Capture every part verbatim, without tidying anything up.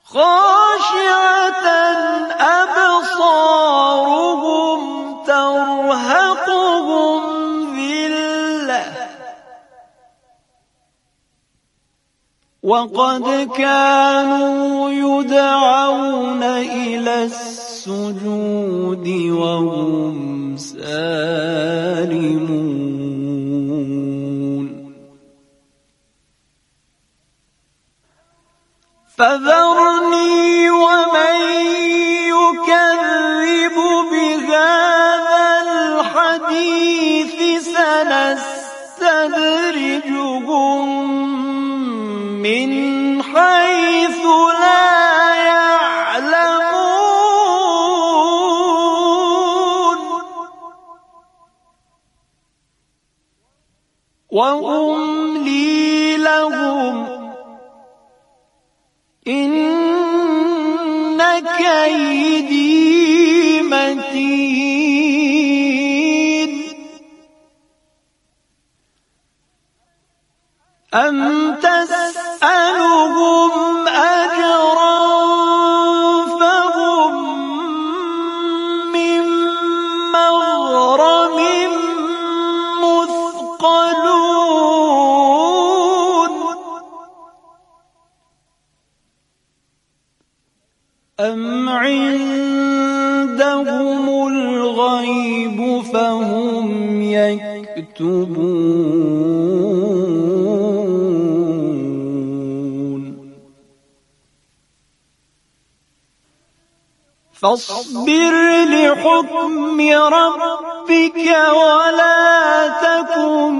خاشعة أبصارهم ترهقهم ذلة وقد كانوا يدعون إلى السجود وهم سالمون فذرني ومن يكذب بهذا الحديث سنستدرجهم من حيث لا يعلمون وأملي لهم إن كيدي متين أم تسألهم أجرا فهم من مغرم مثقلون أم عندهم الغيب فهم يكتبون فاصبر لحكم ربك ولا تكن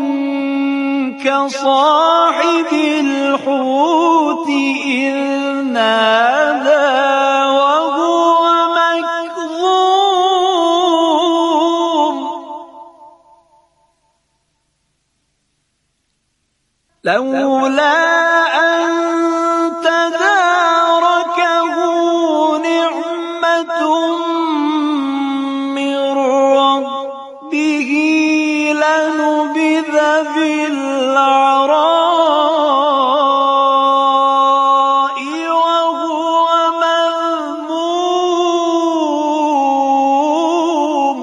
كصاحب الحوت إذ نادى وهو مكظوم لولا أن تداركه نعمة من ربه لنبذ بالعراء وهو مذموم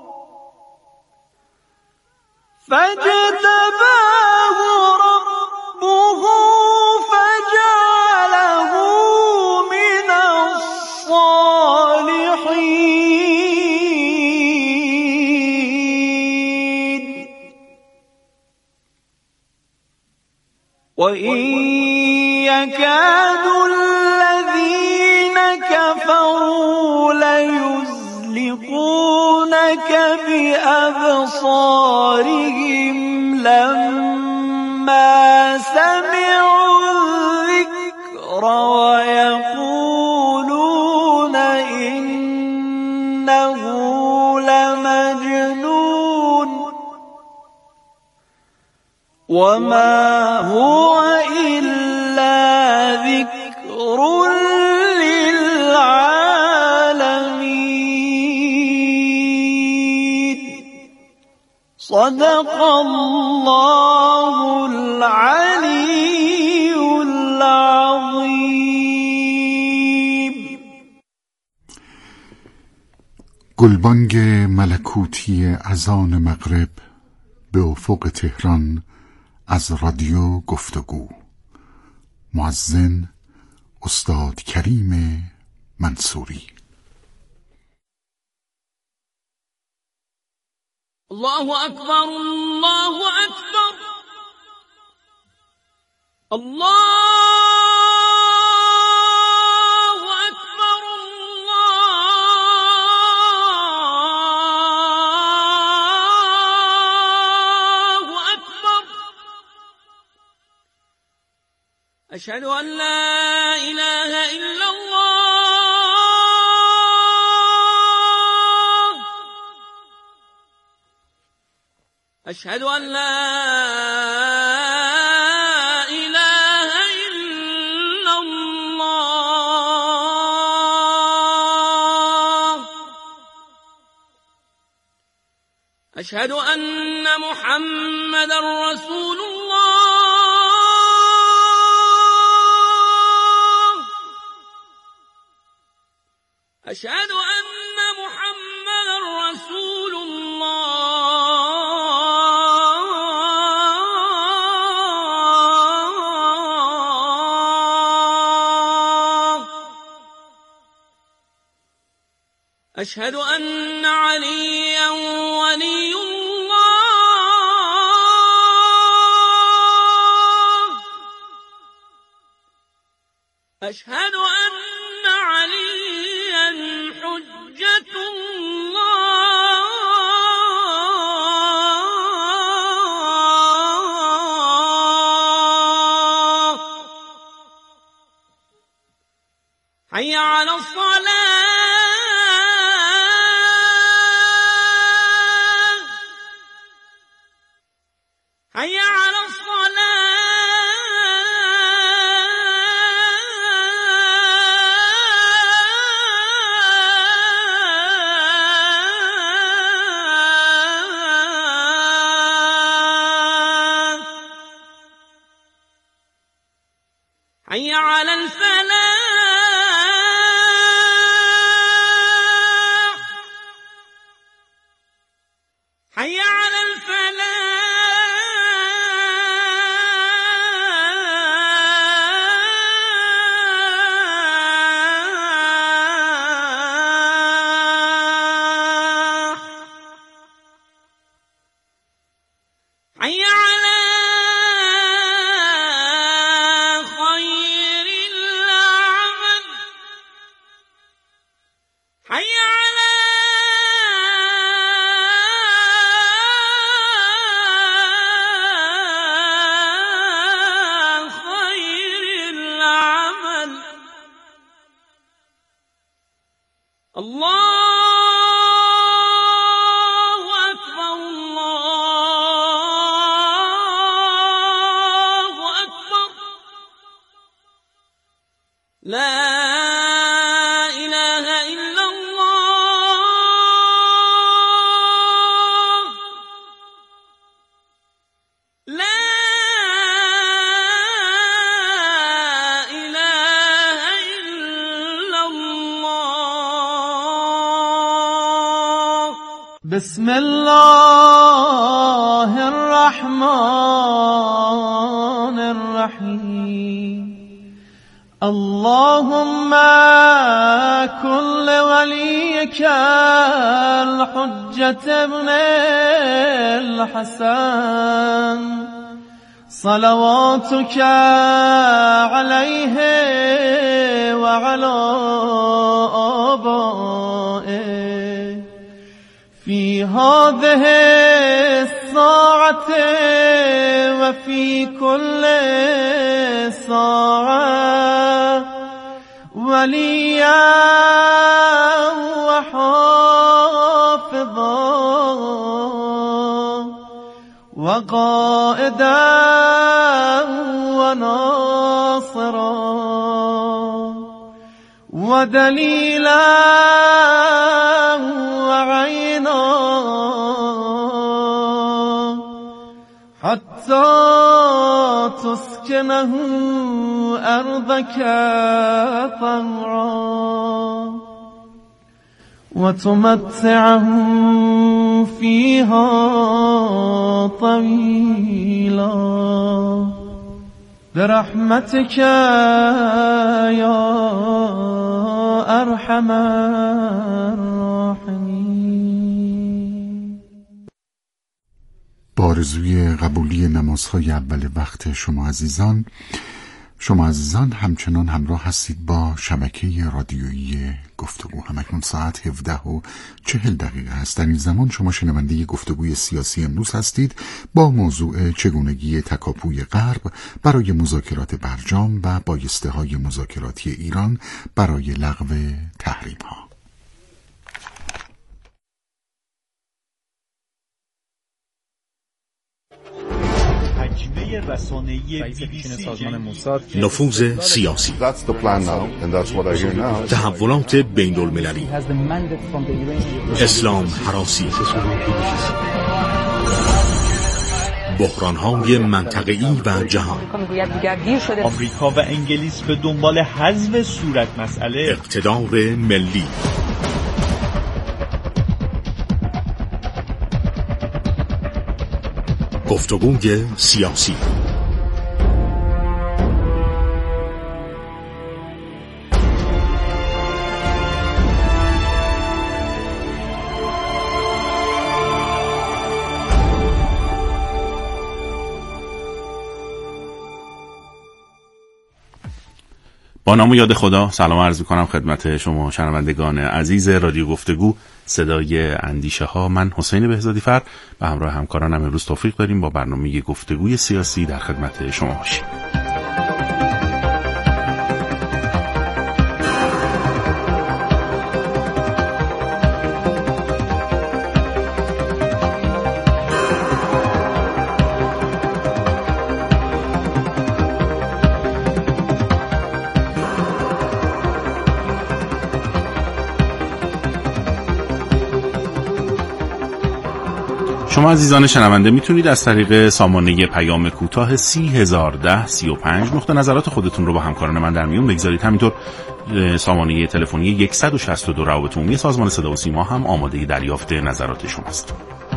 فاجتباه ربه فجعله من الصالحين وإن يكاد الذين كفروا ليزلقونك بأبصارهم لما سمعوا الذكر ويقولون إنه لمجنون وما هو إلا ذكر للعالمين صدق الله العلي العظيم. گلبانگ ملکوتی اذان مغرب به افق تهران از رادیو گفتگو. مؤذن استاد کریم منصوری. الله أكبر الله أكبر الله أكبر الله أكبر أشهد أن لا إله إلا الله أشهد أن لا إله إلا الله أشهد أن محمدا رسول الله اشهد ان محمد رسول الله اشهد ان عليا ولي الله اشهد ان عليا حجة الله حي على الصلاة حي على الصلاة حي على الفلاح حي على الفلاح حي على خير العمل حي على خير العمل الله أكبر الله أكبر لا إله إلا الله لا إله إلا الله بسم الله الرحمن الرحيم اللهم كن لوليك الحجة ابن الحسن صلواتك عليه وعلى آبائه في هذه الساعة وفي كل ساعة وليا وحافظا وقائدا وناصرا ودليلا وعينا حتى تسكنه أرضك طوعا وتمتعه فيها طويلا برحمتك يا أرحم الراحمين. با آرزوی قبولی نمازهای اول وقت شما عزیزان، شما عزیزان همچنان همراه هستید با شبکه رادیویی گفتگو. همکنون ساعت هفده و چهل دقیقه است. در این زمان شما شنونده گفتگوی سیاسی امروز هستید با موضوع چگونگی تکاپوی غرب برای مذاکرات برجام و بایسته های مذاکراتی ایران برای لغو تحریم ها. نفوذ سیاسی، تحولات بین المللی، اسلام هراسی، بحران‌های منطقه‌ای و جهان، آمریکا و انگلیس به دنبال حذف صورت مسئله، اقتدار ملی، گفتگوی سیاسی. با نام و یاد خدا سلام عرض می‌کنم خدمت شما شنوندگان عزیز رادیو گفتگو صدای اندیشه ها. من حسین بهزادی فر و همراه همکارانم امروز توفیق داریم با برنامه گفتگوی سیاسی در خدمت شما باشیم. شما عزیزان شنونده میتونید از طریق سامانه پیام کوتاه سی هزار ده سی و پنج نقطه نظرات خودتون رو با همکاران من در میون بگذارید. همینطور سامانه تلفنی صد و شصت و دو روابط عمومی سازمان صدا و سیما هم آماده دریافت نظرات شماست.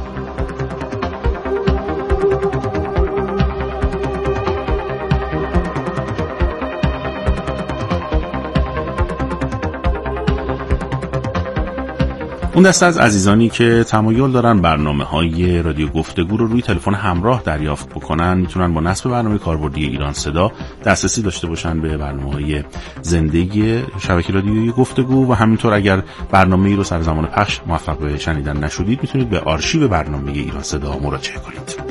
اون دسته از عزیزانی که تمایل دارن برنامه‌های رادیو گفتگو رو روی تلفن همراه دریافت بکنن میتونن با نصب برنامه کاربردی ایران صدا دسترسی داشته باشن به برنامه‌های زنده شبکه رادیویی گفتگو و همینطور اگر برنامه‌ای رو سر زمان پخش موفق به شنیدن نشدید میتونید به آرشیو برنامه ایران صدا مراجعه کنید.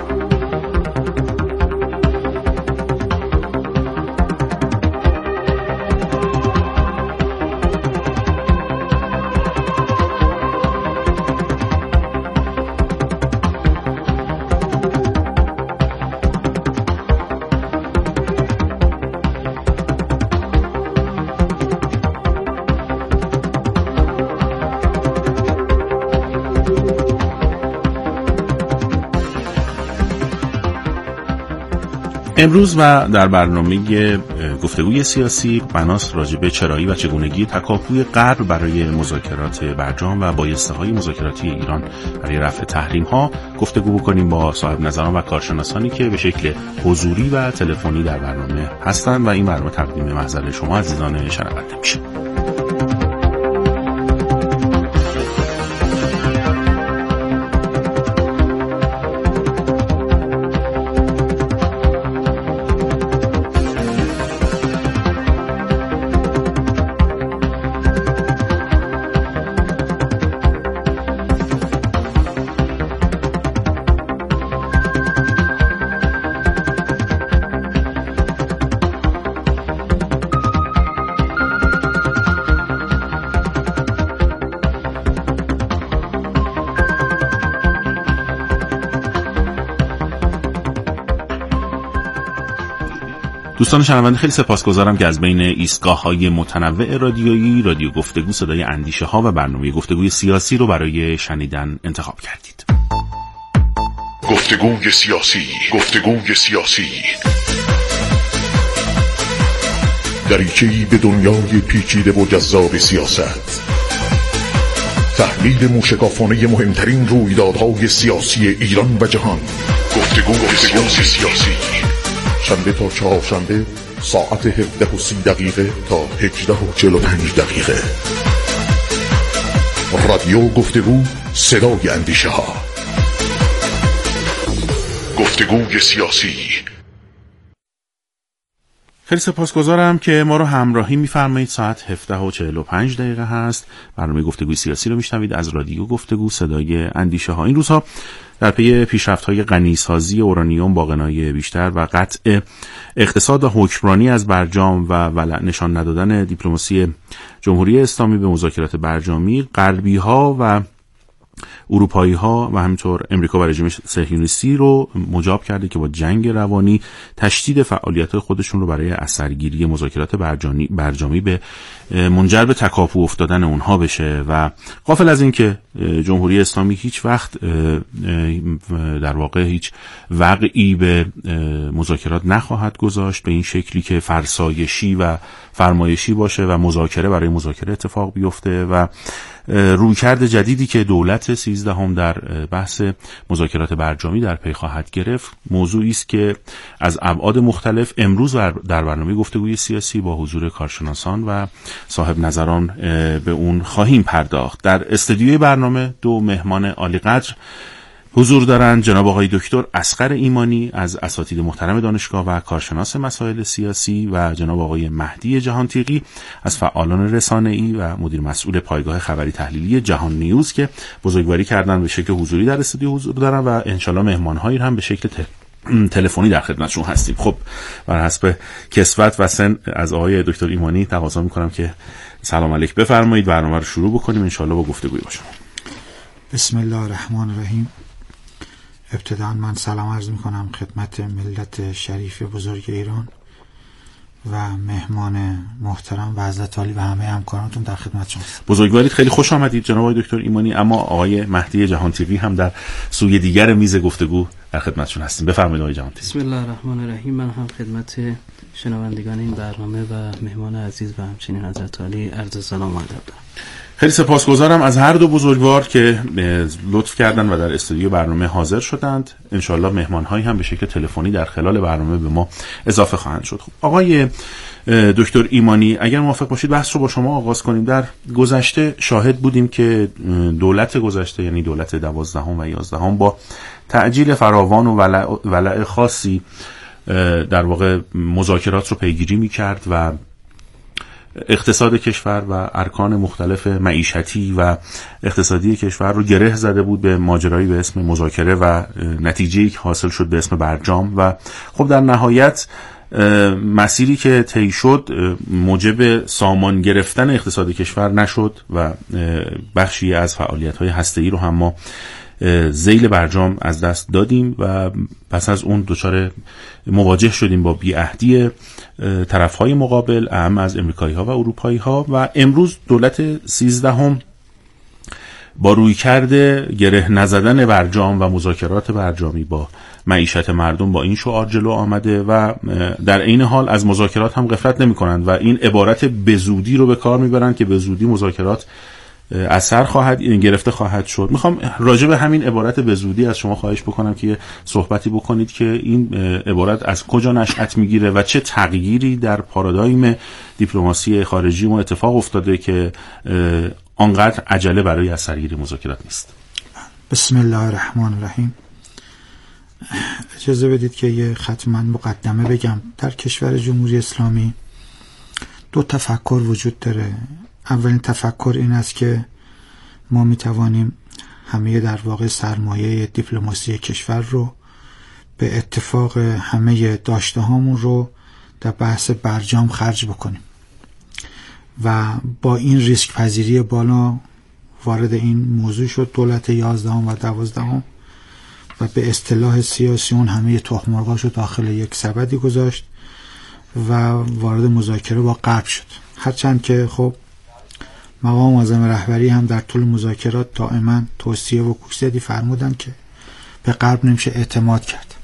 امروز و در برنامه گفتگوی سیاسی بناس راجع به چرایی و چگونگی تکاپوی غرب برای مذاکرات برجام و بایسته‌های مذاکراتی ایران برای رفع تحریم‌ها گفتگو بکنیم با صاحب نظران و کارشناسانی که به شکل حضوری و تلفنی در برنامه هستند و این برنامه تقدیم محضر شما عزیزان شنونده میشه. دوستان شنونده خیلی سپاسگزارم که از بین ایستگاه‌های متنوع رادیویی رادیو گفتگو صدای اندیشه ها و برنامه گفتگوی سیاسی رو برای شنیدن انتخاب کردید. گفتگوی سیاسی، گفتگوی سیاسی. دریچه‌ای به دنیای پیچیده و جذاب سیاست. تحلیل موشکافانه مهمترین رویدادهای سیاسی ایران و جهان. گفتگوی سیاسی سیاسی. شنبه تا چهارشنبه ساعت هفده و سی دقیقه تا هجده و چهل و پنج دقیقه. رادیو گفتگو صدای اندیشه ها. گفتگوی سیاسی. خیلی سپاسگزارم که ما رو همراهی می‌فرمایید. ساعت هفده و چهل و پنج دقیقه هست. برنامه گفتگوی سیاسی رو میشنوید از رادیو گفتگو صدای اندیشه ها. این روزها در پی پیشرفت‌های غنی‌سازی اورانیوم با غنای بیشتر و قطع اقتصاد و حکمرانی از برجام و ولع نشان ندادن دیپلماسی جمهوری اسلامی به مذاکرات برجامی، غربی‌ها و اروپایی ها و همینطور امریکا و رژیم صهیونیستی رو مجاب کرده که با جنگ روانی تشدید فعالیت خودشون رو برای اثرگیری مذاکرات برجامی برجامی به منجر به تکاپو افتادن اونها بشه و غافل از این که جمهوری اسلامی هیچ وقت در واقع هیچ وقعی به مذاکرات نخواهد گذاشت به این شکلی که فرسایشی و فرمایشی باشه و مذاکره برای مذاکره اتفاق بیفته و رویکرد جدیدی که دولت سیزدهم در بحث مذاکرات برجامی در پی خواهد گرفت موضوعی است که از ابعاد مختلف امروز در برنامه گفتگوی سیاسی با حضور کارشناسان و صاحب نظران به اون خواهیم پرداخت. در استودیوی برنامه دو مهمان عالی‌قدر حضور دارند، جناب آقای دکتر اصغر ایمانی از اساتید محترم دانشگاه و کارشناس مسائل سیاسی و جناب آقای مهدی جهانتیغی از فعالان رسانه‌ای و مدیر مسئول پایگاه خبری تحلیلی جهان نیوز که بزرگواری کردن به شکل حضوری در استودیو حضور دارن و انشالله مهمان‌هایی هم به شکل تلفنی در خدمتشون هستیم. خب بر حسب کسوت و سن از آقای دکتر ایمانی تقاضا می‌کنم که سلام علیک بفرمایید، برنامه رو شروع بکنیم انشالله با گفتگوی با شما. بسم الله الرحمن الرحیم. ابتداً من سلام عرض می کنم خدمت ملت شریف بزرگ ایران و مهمان محترم و حضرت عالی و همه همکارانتون در خدمت شما. بزرگوارید، خیلی خوش آمدید جناب آقای دکتر ایمانی. اما آقای مهدی جهانتیغی هم در سوی دیگر میز گفتگو در خدمتشون هستیم. بفرمایید آقای جهانتیغی. بسم الله الرحمن الرحیم. من هم خدمت شنوندگان این برنامه و مهمان عزیز و همچنین حضرت عالی عرض سلام و ادب دارم. خیلی سپاسگزارم از هر دو بزرگوار که لطف کردن و در استودیو برنامه حاضر شدند. انشالله مهمان‌هایی هم به شکل تلفنی در خلال برنامه به ما اضافه خواهند شد. خب آقای دکتر ایمانی، اگر موافق باشید بحث رو با شما آغاز کنیم. در گذشته شاهد بودیم که دولت گذشته، یعنی دولت دوازدهم و یازدهم، با تعجیل فراوان و ولع, ولع خاصی در واقع مذاکرات رو پیگیری می‌کرد و اقتصاد کشور و ارکان مختلف معیشتی و اقتصادی کشور رو گره زده بود به ماجرایی به اسم مذاکره و نتیجه‌ای که حاصل شد به اسم برجام و خب در نهایت مسیری که طی شد موجب سامان گرفتن اقتصاد کشور نشد و بخشی از فعالیت‌های هسته‌ای رو هم ما ذیل برجام از دست دادیم و پس از اون دچار مواجه شدیم با بی‌عهدی طرف‌های مقابل، اهم از امریکایی‌ها و اروپایی‌ها، و امروز دولت سیزدهم با رویکرد گره نزدن برجام و مذاکرات برجامی با معیشت مردم با این شعار جلو آمده و در عین حال از مذاکرات هم غفلت نمی‌کنند و این عبارت به زودی رو به کار می‌برند که به زودی مذاکرات اثر خواهد گرفته خواهد شد. میخوام راجع به همین عبارت به زودی از شما خواهش بکنم که صحبتی بکنید که این عبارت از کجا نشأت میگیره و چه تغییری در پارادایم دیپلماسی خارجی ما اتفاق افتاده که آنقدر عجله برای اثرگیری مذاکرات نیست. بسم الله الرحمن الرحیم. اجازه بدید که یه خط من مقدمه بگم. در کشور جمهوری اسلامی دو تفکر وجود داره. اولین تفکر این است که ما می توانیم همه در واقع سرمایه دیپلماسی کشور رو به اتفاق همه داشته هامون رو در بحث برجام خرج بکنیم و با این ریسک پذیری بالا وارد این موضوع شد دولت یازدهم و دوازدهم و به اصطلاح سیاسیون همه تخم مرغاشو داخل یک سبدی گذاشت و وارد مذاکره با غرب شد. هرچند که خب مقام معظم رهبری هم در طول مذاکرات دائما توصیه و کوششی فرمودن که به غرب نمیشه اعتماد کرد،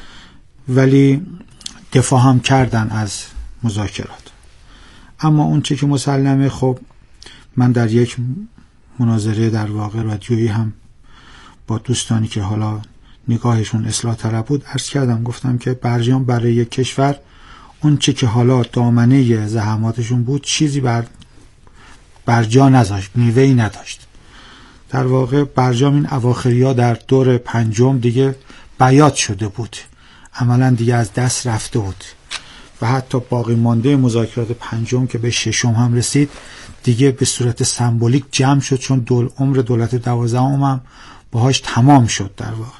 ولی دفاع هم کردن از مذاکرات. اما اون چی که مسلمه، خب من در یک مناظره در واقع رادیویی هم با دوستانی که حالا نگاهشون اصلاح طلب بود عرض کردم، گفتم که برجام برای یک کشور اون چی که حالا دامنه زحماتشون بود چیزی بر برجا نذاشت، میوه‌ای نداشت. در واقع برجام این اواخریا در دور پنجم دیگه بیات شده بود، عملا دیگه از دست رفته بود و حتی باقی مانده مذاکرات پنجم که به ششم هم رسید دیگه به صورت سمبولیک جمع شد، چون دول عمر دولت دوازدهم هم باهاش تمام شد در واقع.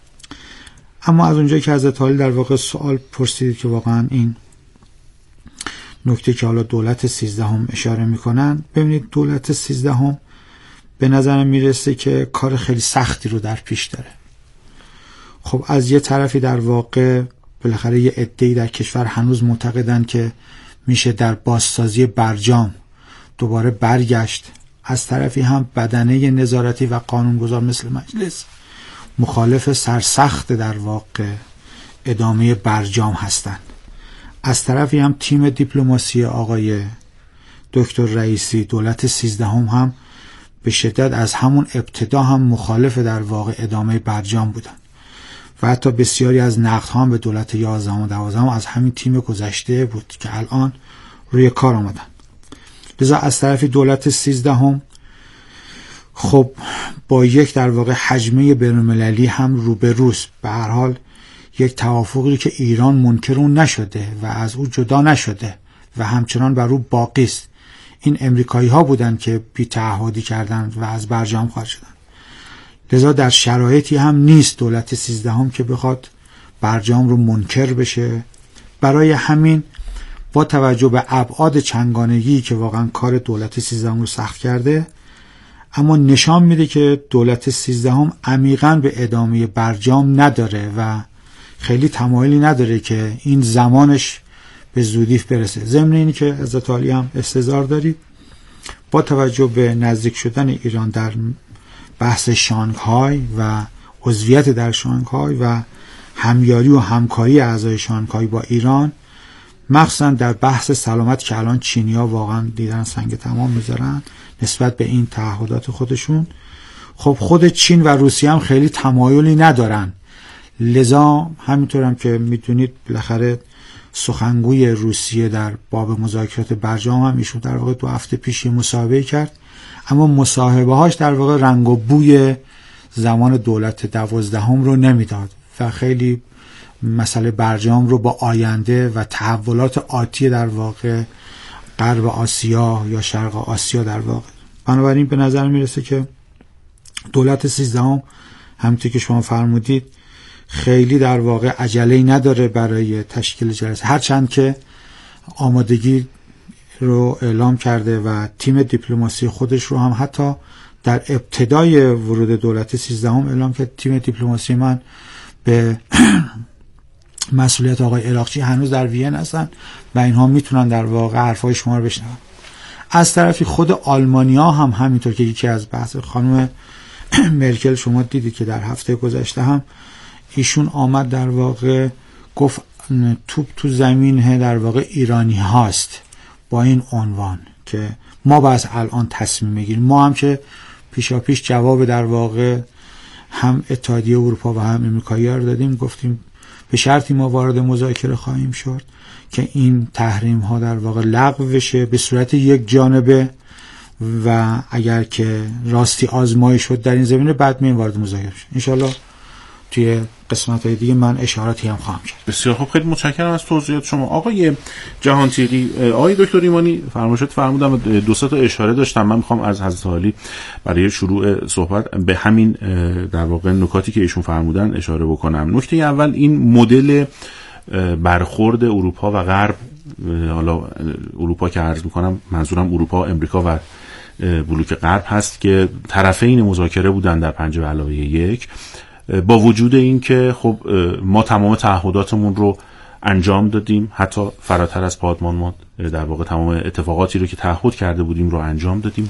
اما از اونجایی که حضرت عالی در واقع سوال پرسیدید که واقعا این نکته که حالا دولت سیزدهم اشاره میکنن، ببینید دولت سیزدهم به نظر میرسه که کار خیلی سختی رو در پیش داره. خب از یه طرفی در واقع بالاخره یه عده‌ای در کشور هنوز معتقدن که میشه در بازسازی برجام دوباره برگشت، از طرفی هم بدنه نظارتی و قانونگذار مثل مجلس مخالف سرسخت در واقع ادامه برجام هستند. از طرفی هم تیم دیپلماسی آقای دکتر رئیسی دولت سیزدهم هم به شدت از همون ابتدا هم مخالف در واقع ادامه برجام بودن و حتی بسیاری از نقدها هم به دولت یازدهم و دوازدهم از همین تیم گذشته بود که الان روی کار آمدن. لذا از طرفی دولت سیزدهم خب با یک در واقع حجمه بین‌المللی هم روبروست. به هر حال یک توافقی که ایران منکر اون نشده و از او جدا نشده و همچنان بر او باقی است. این امریکایی ها بودند که بی تعهدی کردند و از برجام خارج شدند. لذا در شرایطی هم نیست دولت سیزدهم که بخواد برجام رو منکر بشه. برای همین با توجه به ابعاد چنگانگی که واقعا کار دولت سیزدهم رو سخت کرده، اما نشان میده که دولت سیزدهم عمیقاً به ادامه برجام نداره و خیلی تمایلی نداره که این زمانش به زودی برسه. ضمن اینی که حضرت عالی هم استظهار دارید با توجه به نزدیک شدن ایران در بحث شانگهای و عضویت در شانگهای و همیاری و همکاری اعضای شانگهای با ایران، مخصوصا در بحث سلامت که الان چینی‌ها واقعا دیدن سنگ تمام میذارن نسبت به این تعهدات خودشون، خب خود چین و روسیه هم خیلی تمایلی ندارن. لذا همینطور هم که میدونید بالاخره سخنگوی روسیه در باب مذاکرات برجام هم ایشون در واقع دو هفته پیش مصاحبه کرد، اما مصاحبه هاش در واقع رنگ و بوی زمان دولت دوازدهم رو نمیداد و خیلی مسئله برجام رو با آینده و تحولات آتی در واقع غرب آسیا یا شرق آسیا در واقع. بنابراین به نظر میرسه که دولت سیزدهم همونطور که شما فرمودید خیلی در واقع عجله‌ای نداره برای تشکیل جلسه، هرچند که آمادگی رو اعلام کرده و تیم دیپلماسی خودش رو هم حتی در ابتدای ورود دولت سیزدهم اعلام کرد. تیم دیپلماسی من به مسئولیت آقای عراقچی هنوز در وین هستن و اینها میتونن در واقع حرفای شما رو بشنون. از طرفی خود آلمانیا هم همینطور که یکی از بحث خانم مرکل شما دیدید که در هفته گذشته هم ایشون آمد در واقع گفت توپ تو زمین در واقع ایرانی هاست، با این عنوان که ما باید الان تصمیم بگیریم. ما هم که پیشا پیش جواب در واقع هم اتحادیه اروپا و هم امریکایی‌ها رو دادیم، گفتیم به شرطی ما وارد مذاکره خواهیم شد که این تحریم ها در واقع لغو بشه به صورت یک جانبه و اگر که راستی آزمایی شد در این زمینه بعد می وارد مذاکره شد. انشالله توی قسمت های دیگه من اشاراتی هم خواهم کرد. بسیار خوب، خیلی متشکرم از توضیحات شما آقای جهانتیری. آقای دکتر ایمانی فرمایشات فرمودم، دو سه تا اشاره داشتم. من میخوام از حضرت عالی برای شروع صحبت به همین در واقع نکاتی که ایشون فرمودن اشاره بکنم. نکته اول این مدل برخورد اروپا و غرب، حالا اروپا که عرض میکنم منظورم اروپا، امریکا و بلوک غرب هست که طرفین مذاکره بودن در پنج به علاوه یک، با وجود این که خب ما تمام تعهداتمون رو انجام دادیم، حتی فراتر از پادمان ما در واقع تمام اتفاقاتی رو که تعهد کرده بودیم رو انجام دادیم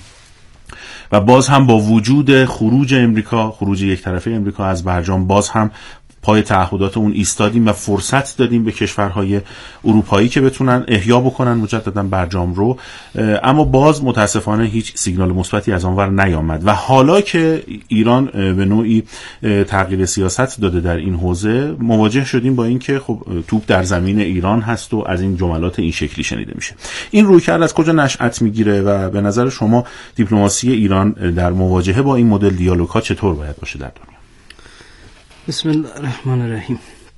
و باز هم با وجود خروج امریکا، خروج یک طرفه امریکا از برجام، باز هم پای تعهدات اون ایستادیم و فرصت دادیم به کشورهای اروپایی که بتونن احیا بکنن مجددا برجام رو، اما باز متاسفانه هیچ سیگنال مثبتی از آنور نیامد و حالا که ایران به نوعی تغییر سیاست داده در این حوزه، مواجه شدیم با این که خب توپ در زمین ایران هست و از این جملات این شکلی شنیده میشه. این رویکرد از کجا نشأت میگیره و به نظر شما دیپلماسی ایران در مواجهه با این مدل دیالوگ‌ها چطور باید باشه در دنیا؟ بسم الله الرحمن الرحیم.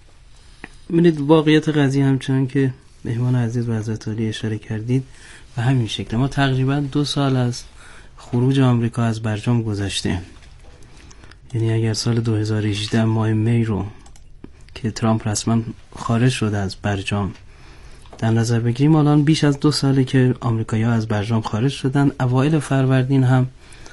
ببینید واقعیت قضیه همچنان که مهمان عزیز و حضرت عالی اشاره کردید و همین شکل ما تقریبا دو سال از خروج آمریکا از برجام گذشته. یعنی اگر سال دو هزار و هجده ماه می رو که ترامپ رسما خارج شده از برجام در نظر بگیریم، الان بیش از دو ساله که آمریکایی‌ها از برجام خارج شدن. اوایل فروردین هم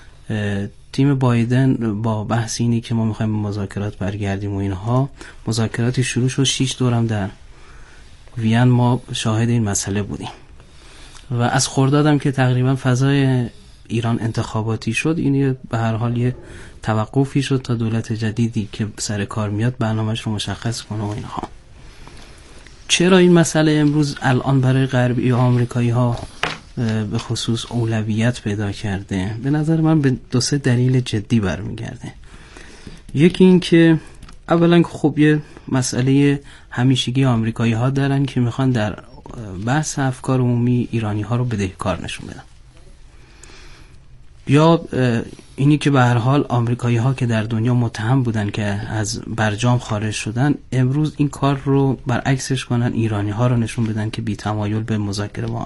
تیم بایدن با بحث اینی که ما میخوایم مذاکرات برگردیم و اینها، مذاکراتی شروع شد. شش دورم در وین ما شاهد این مسئله بودیم و از خردادم که تقریبا فضای ایران انتخاباتی شد، این به هر حال یه توقفی شد تا دولت جدیدی که سر کار میاد برنامه‌اش رو مشخص کنه و اینها. چرا این مسئله امروز الان برای غربی و آمریکایی ها به خصوص اولویت پیدا کرده؟ به نظر من به دو سه دلیل جدی برمیگرده. یکی این که اولا خب یه مسئله همیشگی آمریکایی ها دارن که میخوان در بحث افکار عمومی ایرانی ها رو بدهکار نشون بدن، یا اینی که به هر حال آمریکایی ها که در دنیا متهم بودن که از برجام خارج شدن، امروز این کار رو برعکسش کنن، ایرانی ها رو نشون بدن که بی تمایل به مذاکره با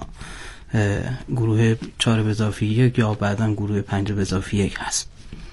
گروه چهار به اضافه یک یا بعداً گروه پنج به اضافه یک هست.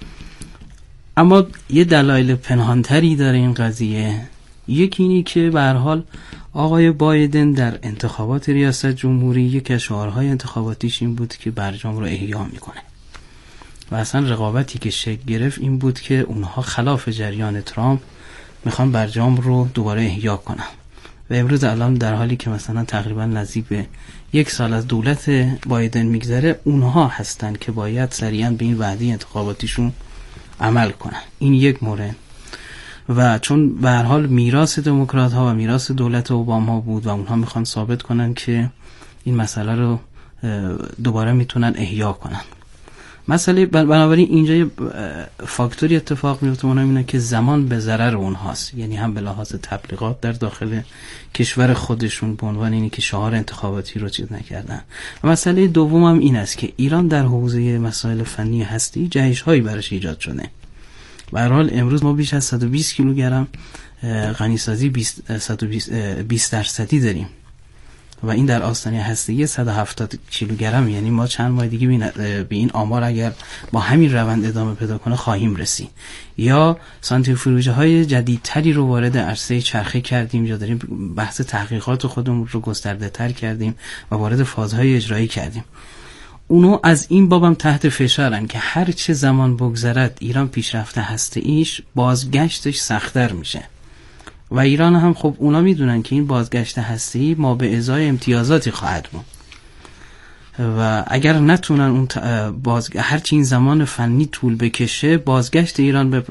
اما یه دلایل پنهانتری داره این قضیه. یکی اینی که به هر حال آقای بایدن در انتخابات ریاست جمهوری یک از شعارهای انتخاباتیش این بود که برجام رو احیا میکنه و اصلا رقابتی که شکل گرفت این بود که اونها خلاف جریان ترامپ میخوان برجام رو دوباره احیا کنن و امروز الان در حالی که مثلا تقریبا نزدیک به یک سال از دولت بایدن میگذره، اونها هستن که باید سریعا به این وعده انتخاباتیشون عمل کنن. این یک مورد. و چون به هر حال میراث دموکرات ها و میراث دولت اوباما بود و اونها میخوان ثابت کنن که این مسئله رو دوباره میتونن احیا کنن. مسئله بنابراین اینجا یه فاکتوری اتفاق میفته، اونم اینه که زمان به ضرر اونهاست، یعنی هم به لحاظ تبلیغات در داخل کشور خودشون به عنوان اینی که شعار انتخاباتی رو چیز نکردن. و مسئله دوم هم این است که ایران در حوزه مسائل فنی هستی جهش هایی براش ایجاد شده. به هر حال امروز ما بیش از صد و بیست کیلوگرم غنیسازی بیست درصدی داریم و این در آستانه هسته‌ای صد و هفتاد کیلوگرم، یعنی ما چند ماه دیگه به این آمار اگر با همین روند ادامه پیدا کنه خواهیم رسید. یا سانتریفیوژ های جدیدتری رو وارد عرصه چرخه کردیم، یا داریم بحث تحقیقات خودمون رو گسترده تر کردیم و وارد فازهای اجرایی کردیم. اونو از این بابم تحت فشارن که هر چه زمان بگذرد ایران پیشرفته هسته‌ایش بازگشتش سخت‌تر میشه و ایران هم خب اونا میدونن که این بازگشت هسته‌ای ما به ازای امتیازاتی خواهد بود و اگر نتونن اون باز هرچی این زمان فنی طول بکشه، بازگشت ایران به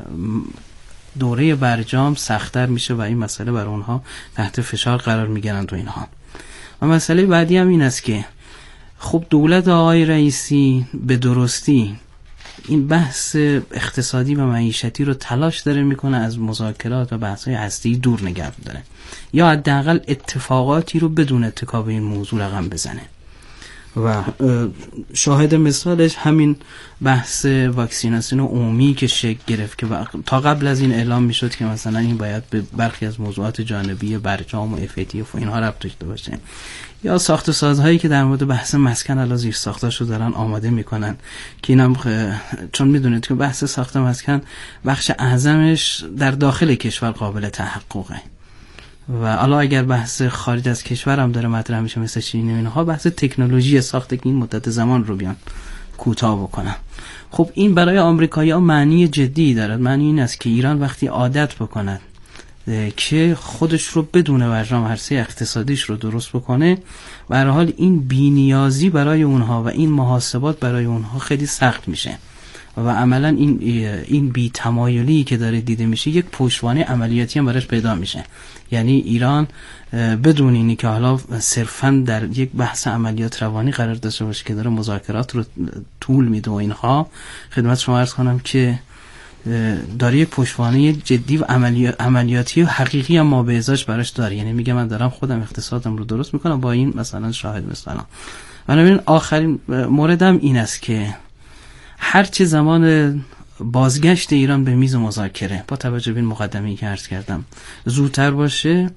دوره برجام سخت‌تر میشه و این مسئله بر اونها تحت فشار قرار میگیرن تو اینها. و مسئله بعدی هم این است که خب دولت آقای رئیسی به درستی این بحث اقتصادی و معیشتی رو تلاش داره میکنه از مذاکرات و بحث‌های هسته‌ای دور نگه داره، یا حداقل اتفاقاتی رو بدون اتکا به این موضوع رقم بزنه. و شاهد مثالش همین بحث واکسیناسیون عمومی که شکل گرفت که تا قبل از این اعلام میشد که مثلا این باید به برخی از موضوعات جانبی برجام و اف ای تی اف و اینها ربط داشته باشه، یا ساخت سازهایی که در مورد بحث مسکن علاوه زیر ساختاشو دارن آماده میکنن که اینم چون میدونید که بحث ساخت مسکن بخش اعظمش در داخل کشور قابل تحققه و حالا اگر بحث خارج از کشور هم داره مطرح میشه مثل چین و اینها، بحث تکنولوژی ساخت که این مدت زمان رو بیان کوتاه بکنن. خب این برای آمریکایی‌ها معنی جدی دارد. معنی این است که ایران وقتی عادت بکند که خودش رو بدون برجام عرصه اقتصادیش رو درست بکنه، به هر حال این بی‌نیازی برای اونها و این محاسبات برای اونها خیلی سخت میشه و عملا این این بی‌تمایلی که داره دیده میشه یک پشتوانه عملیاتی هم براش پیدا میشه. یعنی ایران بدون اینی که حالا صرفاً در یک بحث عملیات روانی قرار داشته باشه که داره مذاکرات رو طول میده و اینها، خدمت شما عرض کنم که داره یک پشتوانه جدی و عملیاتی و حقیقی هم ما به ازاش براش داره. یعنی میگه من دارم خودم اقتصادم رو درست میکنم با این مثلا شاهد مثلا. بنابراین آخرین موردم این است که هر چه زمان بازگشت ایران به میز مذاکره با توجه به این مقدمه‌ای که عرض کردم زودتر باشه،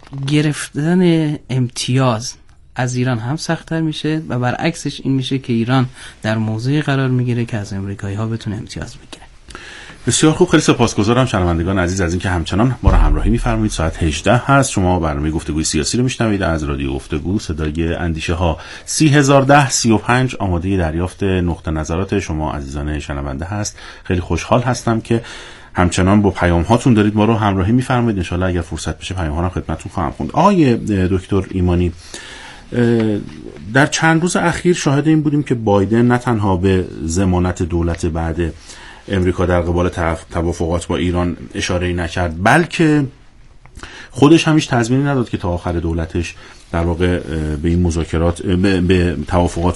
گرفتن امتیاز از ایران هم سخت‌تر میشه و برعکسش این میشه که ایران در موضعی قرار میگیره که از امریکایی‌ها بتونه امتیاز بگیره. بسیار خوب، خیلی سپاسگزارم شنوندگان عزیز از اینکه همچنان ما را همراهی می‌فرمایید. ساعت هجده هست، شما برنامه گفتگوی سیاسی رو میشنوید از رادیو گفتگو صدای اندیشه ها. سی هزار و ده سی و پنج آماده دریافت نقطه نظرات شما عزیزان شنونده هست. خیلی خوشحال هستم که همچنان با پیام هاتون دارید ما رو همراهی می‌فرمایید. ان شاءالله اگر فرصت بشه پیام ها رو خدمتتون خواهم خوند. آقای دکتر ایمانی، در چند روز اخیر شاهد این بودیم که بایدن نه تنها به ضمانت دولت بعد امریکا در قبال توافقات با ایران اشاره‌ای نکرد، بلکه خودش هم هیچ تضمینی نداد که تا آخر دولتش در واقع به این مذاکرات به, به توافقات